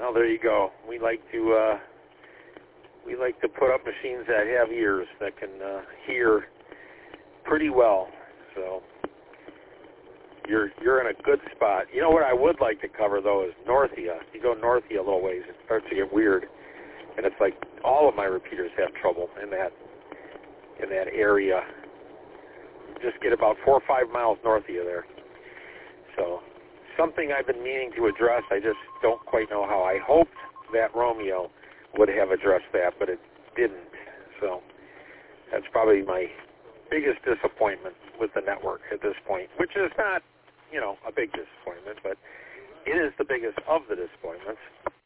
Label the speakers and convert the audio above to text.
Speaker 1: Well, there you go. We like to put up machines that have ears that can hear pretty well. So you're in a good spot. You know what I would like to cover though is Northia. You go Northia a little ways, it starts to get weird, and it's like all of my repeaters have trouble in that area. Just get about 4 or 5 miles Northia there. So something I've been meaning to address. I just don't quite know how. I hoped that Romeo would have addressed that, but it didn't. So that's probably my biggest disappointment with the network at this point, which is not, a big disappointment, but it is the biggest of the disappointments.